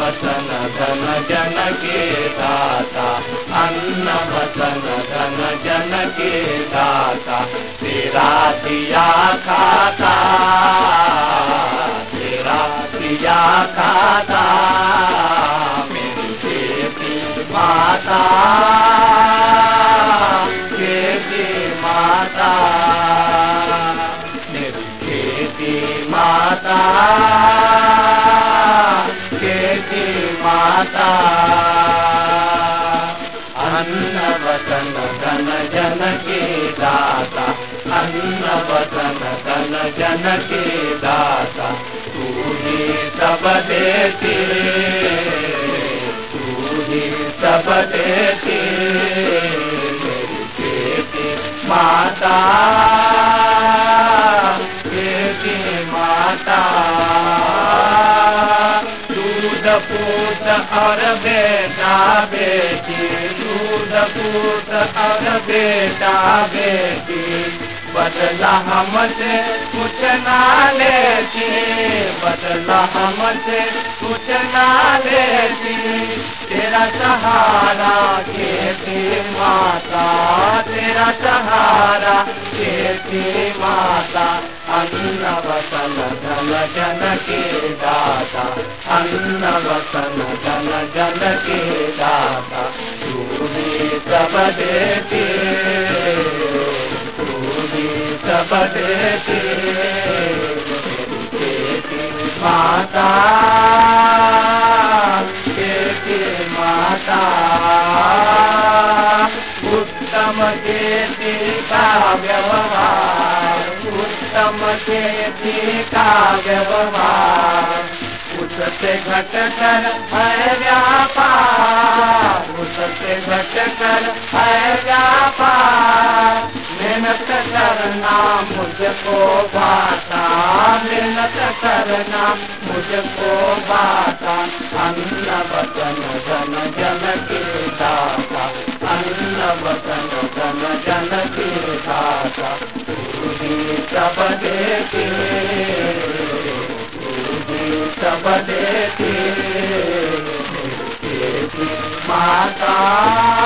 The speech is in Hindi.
वसन धन जन के दाता, अन्न वसन धन जन के दाता। तेरा दिया खाता, तेरा दिया खाता, मेरी खेती माता, खेती माता, मेरी खेती माता, खेती माता। अन्न वसन धन जन के दाता, अन्न वसन धन जन के दाता। तू ही सब देती, तू ही सब देती, मेरी खेती माता, खेती माता। दूध पूत और बेटा बेटी, दूध पूत और बेटा बेटी, बदला हमसे कुछ ना लेती, बदला हमसे कुछ ना लेती। तेरा सहारा खेती माता, तेरा सहारा खेती माता। अन्न वसन धन जन के दाता, अन्न वसन धन जन के दाता। तू ही सब देती, तू ही सब देती, खेती माता, खेती माता। उत्तम खेती का व्यवहार, उत्तम खेती का व्यवहार। उससे घट कर है व्यापार, उससे घट कर है व्यापार। मेहनत करना मुझको भाता, मेहनत करना मुझको भाता। अन्न वसन धन जन के दाता, अन्न वसन धन जन के दाता। तू ही सब देती, तू ही सब देती, खेती माता।